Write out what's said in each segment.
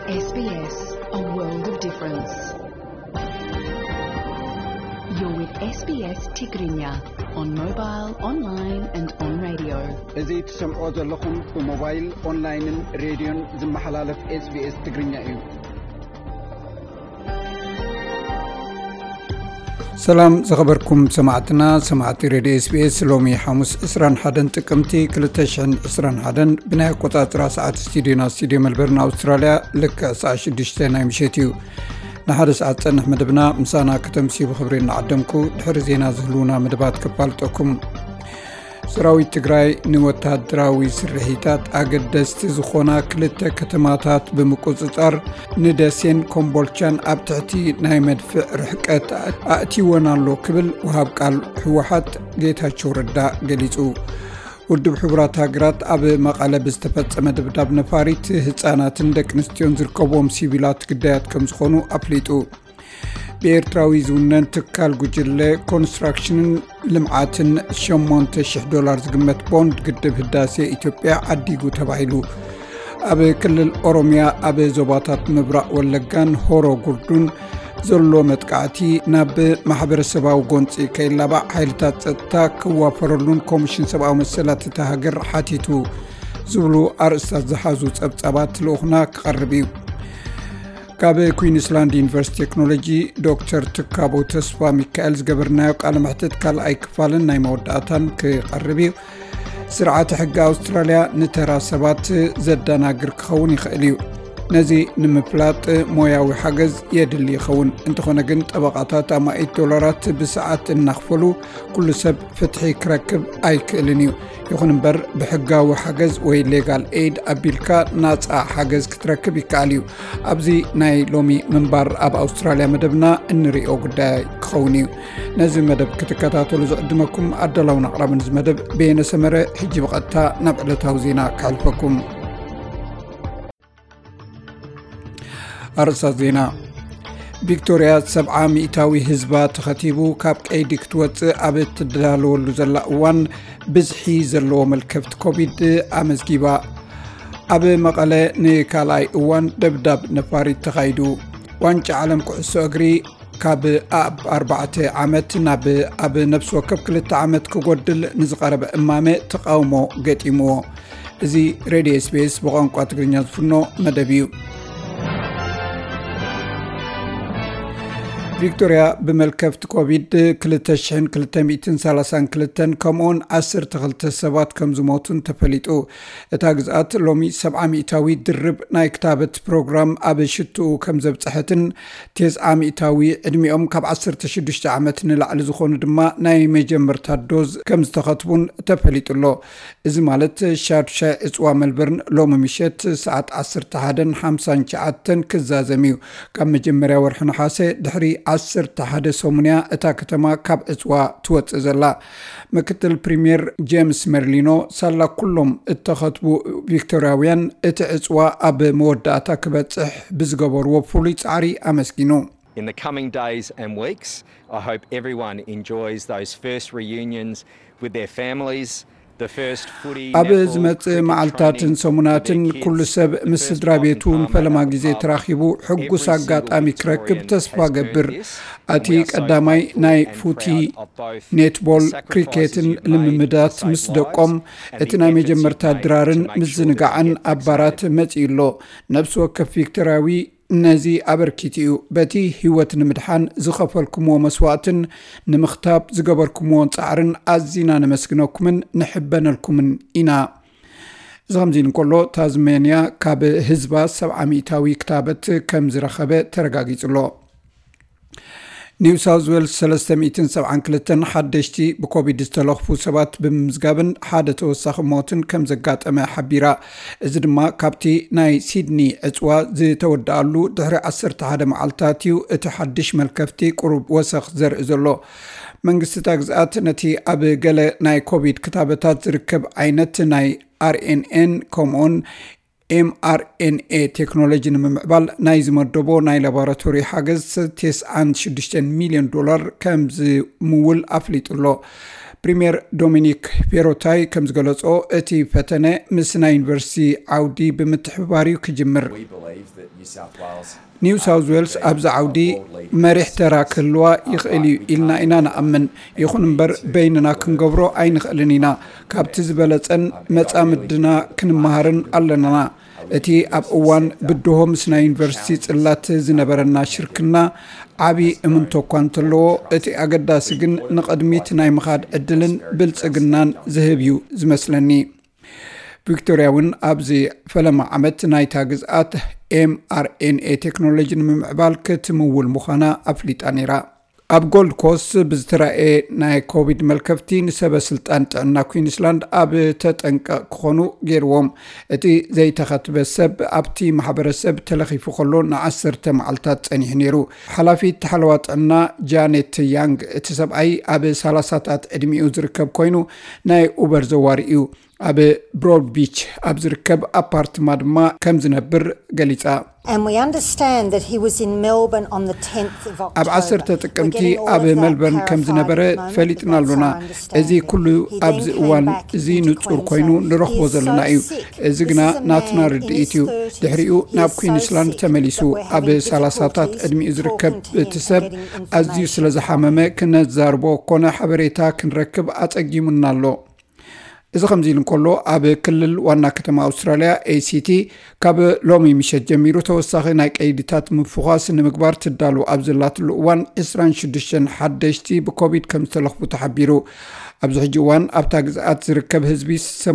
SBS, a world of difference. You're with SBS Tigrinya on mobile, online and on radio. إذا تسمعوا لكم بموبايل أونلاين راديو زم حلالة SBS Tigrinya إيو. سلام زخبركم سماعتي راديو SBS لومي حموس إسران حدن تقمتي كلتشن إسران حدن بناء قطعة راسعات استديو ملبرن أستراليا لك ساعة 6 مشيتيو نحر ساعة نح مدبنا مسانا كتمسي بخبرين عدمكو دحر زينا زهلونا مدبات كبالتوكم سراوي تقراي نوتاد دراوي سرحيتات أقدست زخونا كلتا كتماتات بمكوزتار ندسين كومبولشان أبتعتي نايمد في رحكات أأتي ونالو كبل وهابقال حوحات جيتها شوردا قليسو ودب حبرات هاقرات أب مقالة بستفت مدبداب نفاريت هتسانات اندك نستيون زركبوم سيبيلات قدايات كمزخونو أبليتو بإيرتراوي زونن تكال قجلة كونستراكشن لمعاتن $8,000 قمت بوند قدب هداسي إثيوبيا عديقو تبايلو أب كل الأوروميا أب زوباتات مبرق واللقان هورو قردون زلو متقعتي ناب محبر السباو قونسي كيلابا حيلتات ستاك وفرلون كوميشن سباو مسلات تهاجر حاتيتو زلو أرستاز زحازو تبتابات لوخناك قربيو كابي كوينسلاند يونيفرسيتي تكنولوجي دكتور تكابو تسفا ميكائيل زقبرنايو قال محتد كال أي كفالن ناي موداتان كقربيو سرعة حق أستراليا نترا سبات زدانا قرق يخيليو نزي نمفلات موياوي حجز يدلي خون انتخونا قنت أبقاتات أما $8 بساعات النخفلو كل سب فتحي كركب أي كإلنيو يخون بر بحقاوي حجز وي ليغال ايد أبيلكا ناتسا حجز كتركب يكاليو أبزي ناي لومي منبار أب أستراليا مدبنا انريو قداي خونيو نزي مدب كتكاتاتو لزقدمكم أدلاو نقرب نز مدب بين سمرة حجي بقتا نبعل توزينا كالفكم أرسا زينا فيكتوريا 700 هزبا تخطيبو كاب ايدك توت أبت تدلالو لزلاوان بزحي زلو ملكفت كوبيد أمزجيبا أب مقالة نيكالاي اوان دبداب نفاري تخايدو وانش عالم كعسو أغري كاب أب 4 عامت ناب أب نفس وكب كلت عامت كقودل نزقرب إمامي تقاومو قتيمو زي راديو SBS بغانقو أتقرنيا زفنو مدبيو فيكتوريا بملكفت كوفيد كلتشحن 232 كمون 10 سبات كمزموتن تفليتو اتاقزات لومي 700 درب ناي كتابت بروغرام أبشتو كمزبتحتن 900 ادميهم كاب 16 عامتن لعل زخون دما ناي مجمر تادوز كمزتخطبون تفليتو لو إذ مالت شارشا إسوا ملبرن لوم مشيت ساعة 10:55 كزازميو كم مجمريا ورحنا حاسي دحري 10:18 اتا كتما كاب إسوا توت زلا مكتل بريمير جيمس ميرلينو سالا كلهم اتخطبوا فيكتورياويان اتا إسوا أب موداتا كبتح بزغبور وفوليت عري أمسكينو. In the coming days and weeks, I hope everyone enjoys those first reunions with their families. أب زمت معلتاتن سموناتن كل سب مسدرا بيتون فلما جزي تراخيبو حقو ساقات آمي كركب تسفا قبر أتيك قدامي ناي فوتي نيتبول كريكيتن لممدات مسدقوم اتنا مجمر تادرارن مزنقعن أبارات متئلو نفس وكف فيكتراوي نزي أبركيتيو بتي هيوت نمدحان زخفلكم ومسواتن نمختاب زقبركم وانصعرن أزينا نمسكنوكمن نحبنا لكم إنا زغمزين كله تازمانيا كاب هزبا 700 كتابت كم زرخبة ترقاقيت له نيو ساوث ويلز 372 حدشتي بكوفيد استلخفو سبات بمزقابن حادة توسخ موتن كم زقات أما حبيرا إزدما كابتي ناي سيدني أتوا زي تودالو دهر 10 معالتاتيو اتحدش ملكفتي قرب وسخ زر إزلو منقست تاقزات نتي أب قل ناي كوفيد كتابتات زركب عينت ناي RNN كومون mRNA تكنولوجي نمعبال نايز مردبو ناي لاباراتوري حاجز $9.6 مليون كمز مول أفليت الله بريمير دومينيك بيروتاي كمز قلصو اتي فتنة مسنا يونيفرسيتي عودي بمتحباريو كجمر. ኒው ሳውዝ ዌልስ ኣብዚ ዓውዲ መሪሕ ተራ ክህልዋ ይኽእል እዩ ኢልና ኢና ንኣምን ይኹን እምበር በይንና ክንገብሮ ኣይንኽእልን ኢና ካብቲ ዝበለፀን መጻምድና ክንመሃርን ኣለና እቲ ኣብ እዋን ብድሆ ምስ ናይ ዩኒቨርሲቲ ጽላት ዝነበረና ሽርክና ዓቢ እምንቶ እኳ እንተለዎ እቲ ኣገዳሲ ግን ንቕድሚት ናይ ምኻድ ዕድልን ብልጽግናን ዝህብ እዩ ዝመስለኒ ቪክቶሪያ እውን ኣብዚ ፈለማ ዓመት ናይታ ግዝኣት mRNA ቴክኖሎጂ ንምዕባል ክትምውል ምዃና ኣፍሊጣ ነይራ ኣብ ጎልድ ኮስት ብዝተረኣየ ናይ ኮቪድ መልከፍቲ ንሰበ ስልጣን ጥዕና ኩዊንስላንድ ኣብ ተጠንቀቕ ክኾኑ ገይርዎም እቲ ዘይተኸትበ ሰብ ኣብቲ ማሕበረሰብ ተለኺፉ ከሎ ን10 መዓልታት ጸኒሑ ነይሩ ሓላፊት ሓለዋ ጥዕና ጃኔት ያንግ እቲ ሰብኣይ ኣብ 30ታት ዕድሚኡ ዝርከብ ኮይኑ ናይ ኡበር ዘዋሪ እዩ ኣብ ብሮድ ቢች ኣብ ዝርከብ ኣፓርትማ ድማ ከም ዝነብር ገሊጻ And we understand that he was in Melbourne on the 10th of October. ኣብ 10 ጥቅምቲ ኣብ ሜልበርን ከም ዝነበረ ፈሊጥና ኣለና እዚ ኩሉ ኣብዚ እዋን እዚ ንጹር ኮይኑ ንረኽቦ ዘለና እዩ እዚ ግና ናትና ርድኢት እዩ ድሕሪኡ ናብ ኩዊንስላንድ ተመሊሱ ኣብ 30ታት ዕድሚኡ ዝርከብ እቲ ሰብ ኣዝዩ ስለ ዝሓመመ ክነዛርቦ ኮነ ሓበሬታ ክንረክብ ኣጸጊሙና ኣሎ እዚ ከምዚ ኢሉ እንከሎ ኣብ ክልል ዋና ከተማ ኣውስትራልያ ACT ካብ ሎሚ ምሸት ጀሚሩ ተወሳኺ ናይ ቀይዲታት ምፍዃስ ንምግባር ትዳሉ ኣብ ዘላትሉ እዋን 26 ሓደሽቲ ብኮቪድ ከም ዝተለኽፉ ተሓቢሩ ኣብዚ ሕጂ እዋን ኣብታ ግዝኣት ዝርከብ ህዝቢ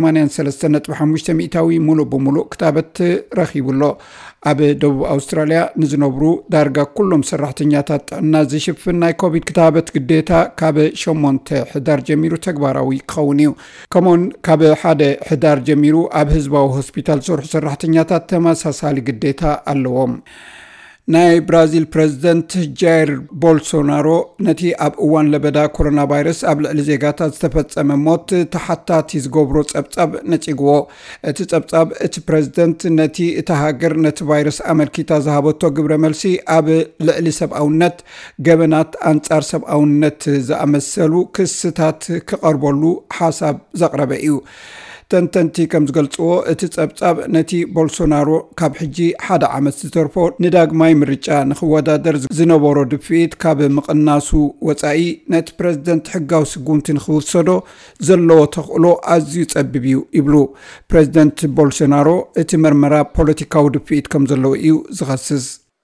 83.5 ሚእታዊ ሙሉእ ብሙሉእ ክታበት ረኺቡሎ ኣብ ደቡብ ኣውስትራልያ ንዝነብሩ ዳርጋ ኩሎም ሰራሕተኛታት ጥዕና ዝሽፍን ናይ ኮቪድ ክታበት ግዴታ ካብ 8 ሕዳር ጀሚሩ ተግባራዊ ክኸውን እዩ ከምኡውን ካብ 1 ሕዳር ጀሚሩ ኣብ ህዝባዊ ሆስፒታል ዝሰርሑ ሰራሕተኛታት ተመሳሳሊ ግዴታ ኣለዎም ናይ ብራዚል ፕሬዝደንት ጃይር ቦልሶናሮ ነቲ ኣብ እዋን ለበዳ ኮሮና ቫይረስ ኣብ ልዕሊ ዜጋታት ዝተፈጸመ ሞት ተሓታቲ ዝገብሮ ጸብጻብ ነጺግዎ እቲ ጸብጻብ እቲ ፕሬዝደንት ነቲ እቲ ሃገር ነቲ ቫይረስ ኣመልኪታ ዝሃበቶ ግብረ መልሲ ኣብ ልዕሊ ሰብኣውነት ገበናት ኣንጻር ሰብኣውነት ዝኣመሰሉ ክስታት ክቐርበሉ ሓሳብ ዘቕረበ እዩ ተንተንቲ ከም ዝገልጽዎ እቲ ጸብጻብ ነቲ ቦልሶናሮ ካብ ሕጂ 1 ዓመት ዝተርፎ ንዳግማይ ምርጫ ንኽወዳደር ዝነበሮ ድፍኢት ካብ ምቕናሱ ወጻኢ ነቲ ፕሬዝደንት ሕጋዊ ስጉምቲ ንኽውሰዶ ዘለዎ ተኽእሎ ኣዝዩ ጸቢብ እዩ ይብሉ ፕሬዝደንት ቦልሶናሮ እቲ መርመራ ፖለቲካዊ ድፍኢት ከም ዘለዎ እዩ ዝኸስስ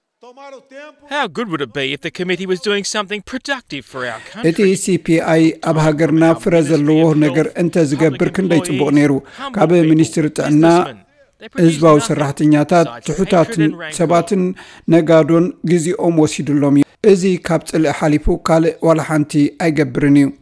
How good would it be if the committee was doing something productive for our country? እቲ CPI ኣብ ሃገርና ፍረ ዘለዎ ነገር እንተ ዝገብር ክንደይ ጽቡቕ ነይሩ ካብ ሚኒስትሪ ጥዕና ህዝባዊ ሰራሕተኛታት ትሑታትን ሰባትን ነጋዶን ግዚኦም ወሲድሎም እዩ እዚ ካብ ጽልኢ ሓሊፉ ካልእ ዋላ ሓንቲ ኣይገብርን እዩ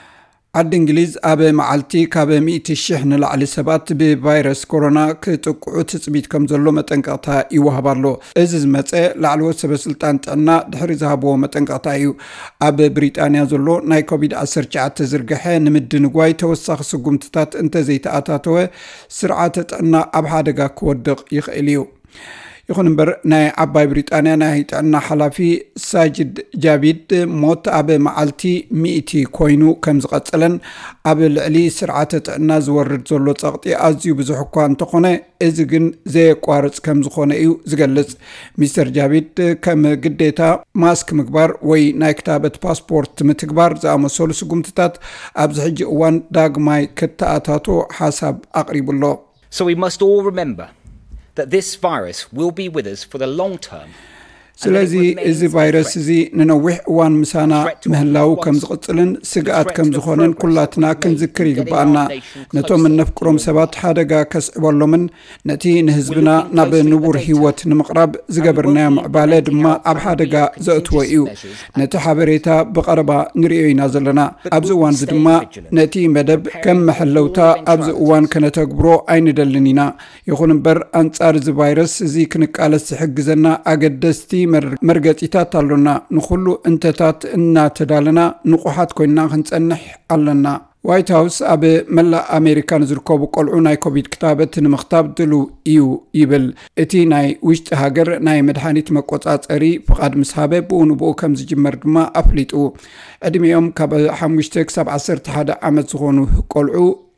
ዓዲ እንግሊዝ ኣብ መዓልቲ ካብ 100,000 ንላዕሊ ሰባት ብቫይረስ ኮሮና ክጥቅዑ ትጽቢት ከም ዘሎ መጠንቀቕታ ይወሃባሎ እዚ ዝመፀ ላዕለዎት ሰበስልጣን ጥዕና ድሕሪ ዝሃብዎ መጠንቀቕታ እዩ ኣብ ብሪጣንያ ዘሎ ናይ ኮቪድ-19 ዝርግሐ ንምድንጓይ ተወሳኺ ስጉምትታት እንተዘይተኣታተወ ስርዓተ ጥዕና ኣብ ሓደጋ ክወድቕ ይኽእል እዩ ይኹን እምበር ናይ ዓባይ ብሪጣንያ ናይ ጥዕና ሓላፊ ሳጅድ ጃቪድ ሞት ኣብ መዓልቲ 100 ኮይኑ ከም ዝቐጽለን ኣብ ልዕሊ ስርዓተ ጥዕና ዝወርድ ዘሎ ጸቕጢ ኣዝዩ ብዙሕ እኳ እንተኾነ እዚ ግን ዘየቋርጽ ከም ዝኾነ እዩ ዝገልጽ ሚስተር ጃቪድ ከም ግዴታ ማስክ ምግባር ወይ ናይ ክታበት ፓስፖርት ምትግባር ዝኣመሰሉ ስጉምትታት ኣብዚ ሕጂ እዋን ዳግማይ ክተኣታቶ ሓሳብ ኣቕሪቡሎ So we must all remember that this virus will be with us for the long term. ስለዚ እዚ ቫይረስ እዚ ንነዊሕ እዋን ምሳና ምህላው ከም ዝቕጽልን ስግኣት ከም ዝኾነን ኩላትና ክንዝክር ይግባአና ነቶም ነፍቅሮም ሰባት ሓደጋ ከስዕበሎምን ነቲ ንህዝብና ናብ ንቡር ህይወት ንምቕራብ ዝገበርናዮ ምዕባለ ድማ ኣብ ሓደጋ ዘእትዎ እዩ ነቲ ሓበሬታ ብቐረባ ንሪኦ ኢና ዘለና ኣብዚ እዋን እዚ ድማ ነቲ መደብ ከም መሐለውታ ኣብዚ እዋን ከነተግብሮ ኣይንደልን ኢና ይኹን እምበር ኣንጻር እዚ ቫይረስ እዚ ክንቃለስ ዝሕግዘና ኣገደስቲ መርገፂታት ኣለና ንኹሉ እንተታት እናተዳለና ንቑሓት ኮይና ክንጸንሕ ኣለና ዋይት ሃውስ ኣብ መላእ ኣሜሪካ ዝርከቡ ቆልዑ ናይ ኮቪድ ክታበት ንምኽታብ ድሉ እዩ ይብል እቲ ናይ ውሽጢ ሃገር ናይ መድሓኒት መቆጻጸሪ ፍቓድ ምስ ሃበ ብኡንብኡ ከም ዝጅመር ድማ ኣፍሊጡ ዕድሜኦም ካብ 5 ክሳብ 11 ዓመት ዝኾኑ ቆልዑ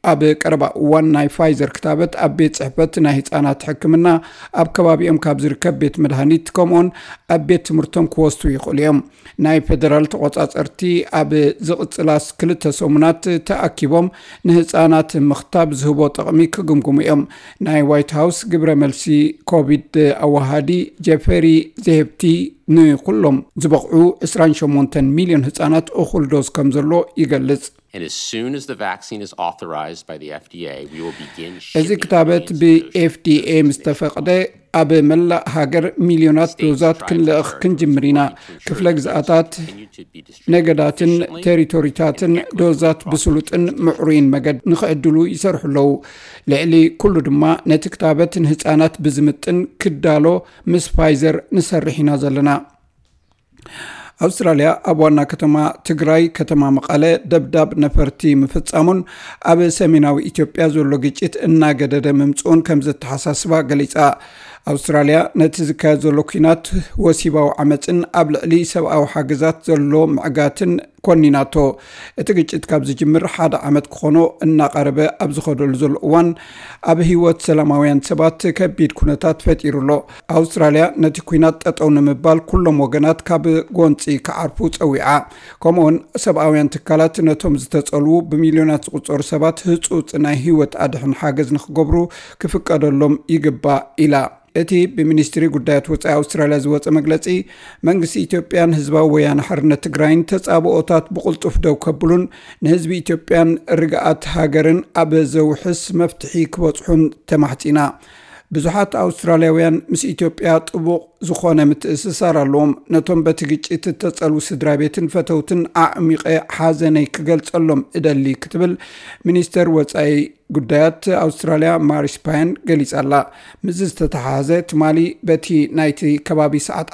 ኣብ ቀረባ እዋን ናይ ፋይዘር ክታበት ኣብ ቤት ጽሕፈት ናይ ህፃናት ሕክምና ኣብ ከባቢኦም ካብ ዝርከብ ቤት መድሃኒት ከምኡን ኣብ ቤት ትምህርቶም ክወስቱ ይኽእሉ እዮም ናይ ፌደራል ተቆጻጸርቲ ኣብ ዝቕጽላስ 2 ሰሙናት ተኣኪቦም ንህፃናት ምኽታብ ዝህቦ ጥቕሚ ክግምግሙ እዮም ናይ ዋይት ሃውስ ግብረ መልሲ ኮቪድ ኣዋሃዲ ጀፈሪ ዘሄብቲ ንኩሎም ዝበቕዑ 28 ሚሊዮን ህፃናት እኹል ዶዝ ከም ዘሎ ይገልጽ And as soon as the vaccine is authorized by the FDA, we will begin እዚ ክታበት ብኤፍዲኤ ምስተፈቅደ ኣብ መላእ ሃገር ሚሊዮናት ዶዛት ክንልእኽ ክንጅምሪና ክፍለ ግዝኣታት ነገዳትን ቴሪቶሪታትን ዶዛት ብስሉጥን ምዕሩይን መገድ ንኽዕድሉ ይሰርሑለው ልዕሊ ኩሉ ድማ ነቲ ክታበት ንህፃናት ብዝምጥን ክዳሎ ምስ ፋይዘር ንሰርሕ ኢና ዘለና ኣውስትራልያ ኣብ ዋና ከተማ ትግራይ ከተማ መቐለ ደብዳብ ነፈርቲ ምፍጻሙን ኣብ ሰሜናዊ ኢትዮጵያ ዘሎ ግጭት እናገደደ ምምጽኡን ከም ዝተሓሳስባ ገሊጻ ኣውስትራልያ ነቲ ዝካየድ ዘሎ ኩናት ወሲባዊ ዓመፅን ኣብ ልዕሊ ሰብኣዊ ሓገዛት ዘሎ ምዕጋትን ኮኒናቶ እቲ ግጭት ካብ ዝጅምር 1 ዓመት ክኾኖ እናቐረበ ኣብ ዝኸደሉ ዘሎ እዋን ኣብ ህይወት ሰላማውያን ሰባት ከቢድ ኩነታት ፈጢሩሎ ኣውስትራልያ ነቲ ኩናት ጠጠው ንምባል ኩሎም ወገናት ካብ ጎንፂ ክዓርፉ ፀዊዓ ከምኡውን ሰብኣውያን ትካላት ነቶም ዝተጸልዉ ብሚልዮናት ዝቁጸሩ ሰባት ህጹጽ ናይ ህይወት ኣድሕን ሓገዝ ንኽገብሩ ክፍቀደሎም ይግባእ ኢላ እቲ ብሚኒስትሪ ጉዳያት ወፃኢ ኣውስትራልያ ዝወፀ መግለጺ መንግስቲ ኢትዮጵያን ህዝባዊ ወያነ ሓርነት ትግራይን ተጻብኦታት ብቁልጡፍ ደው ከብሉን ንህዝቢ ኢትዮጵያን ርግኣት ሃገርን ኣብ ዘውሕስ መፍትሒ ክበጽሑን ተማሕጺና ብዙሓት ኣውስትራልያውያን ምስ ኢትዮጵያ ጥቡቕ ዝኾነ ምትእስሳር ኣለዎም ነቶም በቲ ግጭት ተጸልዉ ስድራ ቤትን ፈተውትን ኣዕሚቐ ሓዘነይ ክገልጸሎም እደሊ ክትብል ሚኒስተር ወፃኢ ጉዳያት ኣውስትራልያ ማሪስ ፓይን ገሊጻላ ምስ ዝተተሓሓዘ ትማሊ በቲ ናይቲ ከባቢ ሰዓት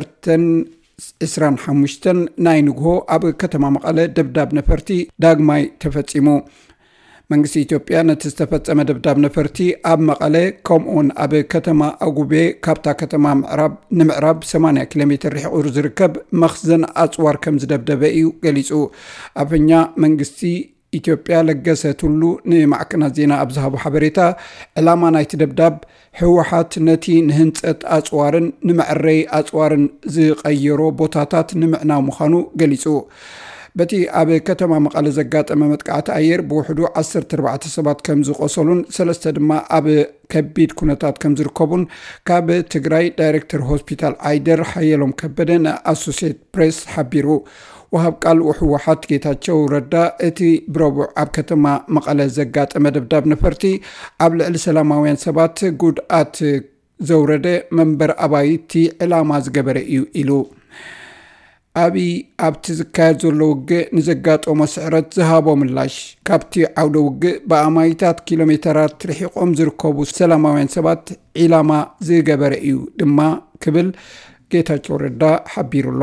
10:25 ናይ ንግሆ ኣብ ከተማ መቐለ ደብዳብ ነፈርቲ ዳግማይ ተፈጺሙ መንግስቲ ኢትዮጵያ ነቲ ዝተፈጸመ ደብዳብ ነፈርቲ ኣብ መቐለ ከምኡን ኣብ ከተማ ኣጉቤ ካብታ ከተማ ንምዕራብ 80 ኪሎ ሜትር ርሒቑ ዝርከብ መኽዘን ኣጽዋር ከም ዝደብደበ እዩ ገሊጹ ኣፈኛ መንግስቲ ኢትዮጵያ ለገሰትሉ ንማዕከናት ዜና ኣብ ዝሃቡ ሓበሬታ ዕላማ ናይቲ ደብዳብ ህወሓት ነቲ ንህንፀት ኣጽዋርን ንመዕረይ ኣጽዋርን ዝቐየሮ ቦታታት ንምዕናው ምዃኑ ገሊጹ በቲ ኣብ ከተማ መቐለ ዘጋጠመ መጥቃዕቲ ኣየር ብውሕዱ 14 ሰባት ከም ዝቆሰሉን 3 ድማ ኣብ ከቢድ ኩነታት ከም ዝርከቡን ካብ ትግራይ ዳይሬክተር ሆስፒታል ኣይደር ሓየሎም ከበደ ንኣሶሲየትድ ፕሬስ ሓቢሩ ወሃብ ቃል ህወሓት ጌታቸው ረዳ እቲ ብረቡዕ ኣብ ከተማ መቐለ ዘጋጠመ ደብዳብ ነፈርቲ ኣብ ልዕሊ ሰላማውያን ሰባት ጉድኣት ዘውረደ መንበር ኣባይቲ ዕላማ ዝገበረ እዩ ኢሉ ኣቢ ኣብቲ ዝካየድ ዘሎ ውግእ ንዘጋጠሞ ስዕረት ዝሃቦ ምላሽ ካብቲ ዓውደ ውግእ ብኣማይታት ኪሎሜተራት ርሒቆም ዝርከቡ ሰላማውያን ሰባት ዕላማ ዝገበረ እዩ ድማ ክብል ጌታቸው ረዳ ሓቢሩሎ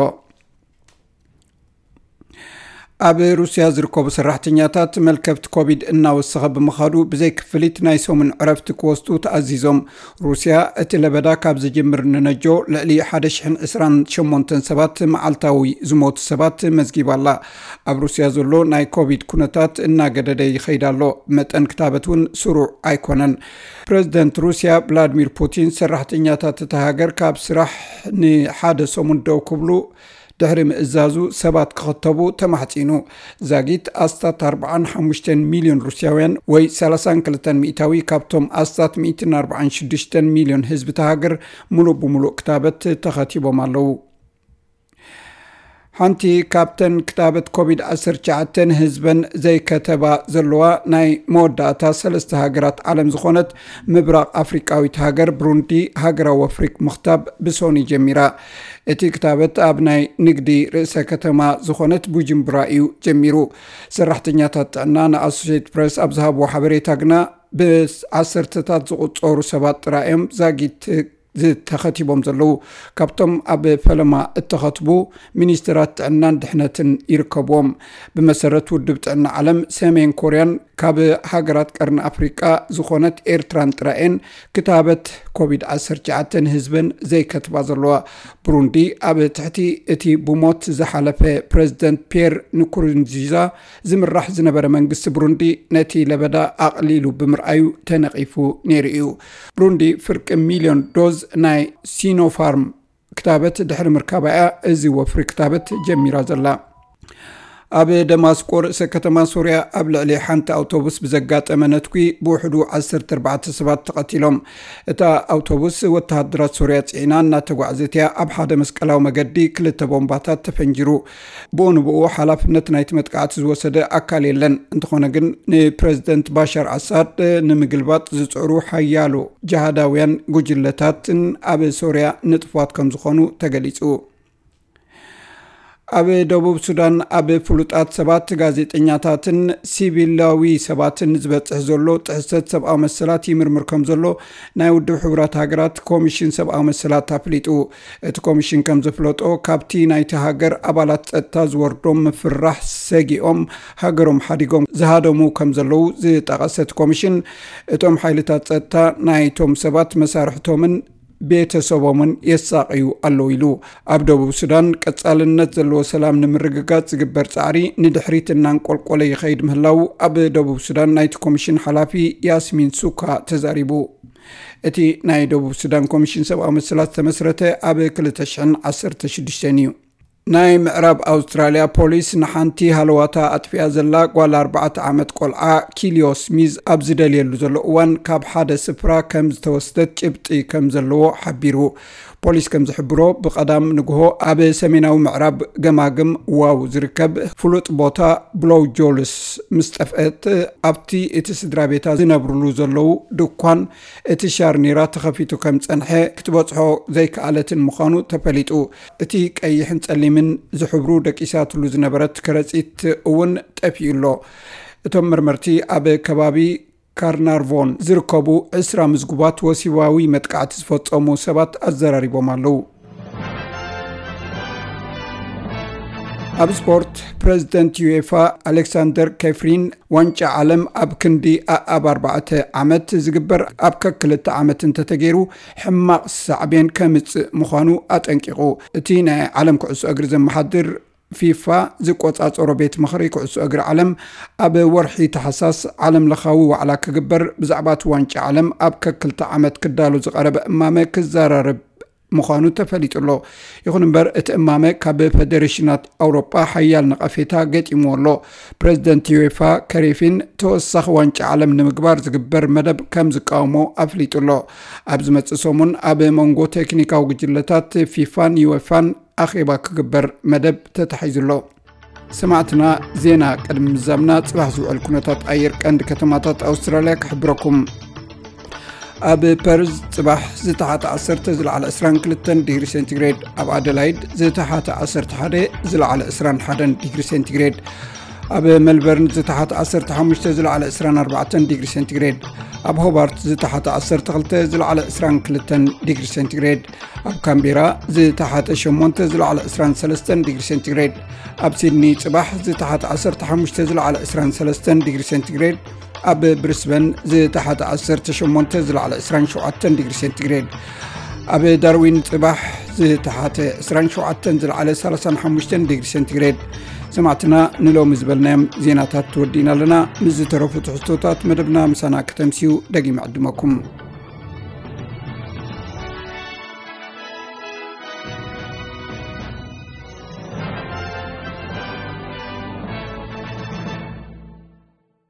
ኣብ ሩስያ ዝርከቡ ሰራሕተኛታት መልከብቲ ኮቪድ እናወሰኸ ብምኻዱ ብዘይ ክፍሊት ናይ ሰሙን ዕረፍቲ ክወስቱ ተኣዚዞም ሩስያ እቲ ለበዳ ካብ ዝጅምር ንነጆ ልዕሊ 128 ሰባት መዓልታዊ ዝሞቱ ሰባት መዝጊባላ ኣብ ሩስያ ዘሎ ናይ ኮቪድ ኩነታት እናገደደ ይኸይዳሎ መጠን ክታበት እውን ስሩዕ ኣይኮነን ፕሬዚደንት ሩስያ ቭላድሚር ፑቲን ሰራሕተኛታት እቲ ሃገር ካብ ስራሕ ንሓደ ሰሙን ደው ክብሉ ድሕሪ ምእዛዙ ሰባት ክኸተቡ ተማሕፂኑ ዛጊት ኣስታት 45 ሚሊዮን ሩስያውያን ወይ 32 ሚእታዊ ካብቶም ኣስታት 146 ሚሊዮን ህዝቢ ተሃገር ሙሉእ ብሙሉእ ክታበት ተኸቲቦም ኣለዉ ሓንቲ ካፕተን ክታበት ኮቪድ-19 ህዝበን ዘይከተባ ዘለዋ ናይ መወዳእታ 3 ሃገራት ዓለም ዝኾነት ምብራቕ ኣፍሪቃዊት ሃገር ብሩንዲ ሃገራዊ ኣፍሪክ ምኽታብ ብሶኒ ጀሚራ እቲ ክታበት ኣብ ናይ ንግዲ ርእሰ ከተማ ዝኾነት ቡጅምብራ እዩ ጀሚሩ ሰራሕተኛታት ጥዕና ንኣሶሲየትድ ፕሬስ ኣብ ዝሃብዎ ሓበሬታ ግና ብዓሰርተታት ዝቁፀሩ ሰባት ጥራዮም ዛጊት ዝተኸቲቦም ዘለው ካብቶም ኣብ ፈለማ እተኸትቡ ሚኒስትራት ጥዕናን ድሕነትን ይርከብዎም ብመሰረት ውድብ ጥዕና ዓለም ሰሜን ኮርያን ካብ ሃገራት ቀርኒ ኣፍሪቃ ዝኾነት ኤርትራን ጥራኤን ክታበት ኮቪድ-19 ህዝብን ዘይከትባ ዘለዋ ብሩንዲ ኣብ ትሕቲ እቲ ብሞት ዝሓለፈ ፕሬዚደንት ፒየር ንኩሩንዚዛ ዝምራሕ ዝነበረ መንግስቲ ብሩንዲ ነቲ ለበዳ ኣቕሊሉ ብምርኣዩ ተነቂፉ ነይሩ እዩ ብሩንዲ ፍርቂ ሚሊዮን ዶዝ ናይ ሲኖፋርም ክታበት ድሕሪ ምርካባያ እዚ ወፍሪ ክታበት ጀሚራ ዘላ ኣብ ደማስቆ ርእሰ ከተማ ሶርያ ኣብ ልዕሊ ሓንቲ ኣውቶቡስ ብዘጋጠመ ነትኩ ብውሕዱ 14 ሰባት ተቐቲሎም እታ ኣውቶቡስ ወተሃደራት ሶርያ ጽዒና እናተጓዓዘት ኣብ ሓደ መስቀላዊ መገዲ ክልተ ቦምባታት ተፈንጂሩ ብኡንብኡ ሓላፍነት ናይቲ መጥቃዕቲ ዝወሰደ ኣካል የለን እንተኾነ ግን ንፕሬዚደንት ባሻር ኣሳድ ንምግልባጥ ዝጽዕሩ ሓያሉ ጃሃዳውያን ጉጅለታትን ኣብ ሶርያ ንጥፋት ከም ዝኾኑ ተገሊጹ ኣብ ደቡብ ሱዳን ኣብ ፍሉጣት ሰባት ጋዜጠኛታትን ሲቪላዊ ሰባትን ዝበጽሕ ዘሎ ጥሕሰት ሰብኣዊ መሰላት ይምርምር ከም ዘሎ ናይ ውድብ ሕብራት ሃገራት ኮሚሽን ሰብኣዊ መሰላት ኣፍሊጡ እቲ ኮሚሽን ከም ዝፍለጦ ካብቲ ናይቲ ሃገር ኣባላት ጸጥታ ዝወርዶም ምፍራሕ ሰጊኦም ሃገሮም ሓዲጎም ዝሃደሙ ከም ዘለው ዝጠቐሰት ኮሚሽን እቶም ሓይልታት ጸጥታ ናይቶም ሰባት መሳርሕቶምን ቤተሰቦምን የሳቅዩ ኣለው ኢሉ ኣብ ደቡብ ሱዳን ቀጻልነት ዘለዎ ሰላም ንምርግጋጽ ዝግበር ጻዕሪ ንድሕሪት እናንቆልቆለ ይኸይድ ምህላው ኣብ ደቡብ ሱዳን ናይቲ ኮሚሽን ሓላፊ ያስሚን ሱካ ተዛሪቡ እቲ ናይ ደቡብ ሱዳን ኮሚሽን ሰብኣዊ መሰላት ተመስረተ ኣብ 2016 እዩ ናይ ምዕራብ ኣውስትራልያ ፖሊስ ንሓንቲ ሃለዋታ ኣጥፍያ ዘላ ጓል 4 ዓመት ቆልዓ ኪሊዮስ ሚዝ ኣብ ዝደልየሉ ዘሎ እዋን ካብ ሓደ ስፍራ ከም ዝተወስደት ጭብጢ ከም ዘለዎ ሓቢሩ ፖሊስ ከም ዝሕብሮ ብቐዳም ንግሆ ኣብ ሰሜናዊ ምዕራብ ገማግም ዋው ዝርከብ ፍሉጥ ቦታ ብሎው ጆልስ ምስጠፍአት ኣብቲ እቲ ስድራ ቤታ ዝነብሩሉ ዘለው ድኳን እቲ ሻርኒራ ተኸፊቱ ከም ጸንሐ ክትበጽሖ ዘይከኣለትን ምዃኑ ተፈሊጡ እቲ ቀይሕን ጸሊምን ዝሕብሩ ደቂሳትሉ ዝነበረት ከረጺት እውን ጠፊኡሎ እቶም መርመርቲ ኣብ ከባቢ ካርናርቮን ዝርከቡ 20 ምዝጉባት ወሲባዊ መጥቃዕቲ ዝፈጸሙ ሰባት ኣዘራሪቦም ኣለው ኣብ ስፖርት ፕሬዚደንት ዩኤፋ ኣሌክሳንደር ካፍሪን ዋንጫ ዓለም ኣብ ክንዲ ኣብ 4 ዓመት ዝግበር ኣብ ክልተ ዓመት እንተተገይሩ ሕማቕ ሳዕቤን ከምጽእ ምዃኑ ኣጠንቂቑ እቲ ናይ ዓለም ኩዕሶ እግሪ ዘመሓድር ፊፋ ዝቆጻጸሮ ቤት ምኽሪ ኩዕሶ እግሪ ዓለም ኣብ ወርሒ ተሓሳስ ዓለም ለኻዊ ዋዕላ ክግበር ብዛዕባ ዋንጫ ዓለም ኣብ ክልተ ዓመት ክዳሉ ዝቐረበ እማመ ክዘራርብ ምዃኑ ተፈሊጡሎ ይኹን እምበር እቲ እማመ ካብ ፌደሬሽናት ኣውሮፓ ሓያል ነቐፌታ ገጢምዎ ኣሎ ፕሬዚደንት ዩኤፋ ከሪፊን ተወሳኺ ዋንጫ ዓለም ንምግባር ዝግበር መደብ ከም ዝቃወሞ ኣፍሊጡሎ ኣብ ዝመጽእ ሰሙን ኣብ መንጎ ቴክኒካዊ ጉጅለታት ፊፋን ዩኤፋን ኣኼባ ክግበር መደብ ተታሒዙሎ ሰማዕትና ዜና ቀድሚ ምዛምና ጽባሕ ዝውዕል ኩነታት ኣየር ቀንዲ ከተማታት ኣውስትራልያ ክሕብረኩም ኣብ ፐርዝ ጽባሕ ዝተሓተ 10 ዝለዓለ 22 ዲግሪ ሴንቲግሬድ ኣብ ኣደላይድ ዝተሓተ 11 ዝለዓለ 21 ዲግሪ ሴንቲግሬድ ኣብ ሜልበርን ዝተሓተ 15 ዝለዓለ 24 ዲግሪ ሴንቲግሬድ ኣብ ሆባርት ዝተሓተ 12 ዝለዓለ 22 ዲግሪ ሴንቲግሬድ ኣብ ካምቤራ ዝተሓተ 8 ዝለዓለ 23 ዲግሪ ሴንቲግሬድ ኣብ ሲድኒ ጽባሕ ዝተሓተ 15 ዝለዓለ 23 ዲግሪ ሴንቲግሬድ ኣብ ብሪስበን ዝተሓተ 18 ዝለዓለ 27 ዲግሪ ሴንቲግሬድ ኣብ ዳርዊን ጽባሕ ዝተሓተ 27 ዝለዓለ 35 ዲግሪ ሴንቲግሬድ ሰማዕትና ንሎሚ ዝበልናዮም ዜናታት ተወዲና ኣለና ምስ ዝተረፉ ትሕዝቶታት መደብና ምሳና ከተምሲዩ ደጊም ዕድመኩም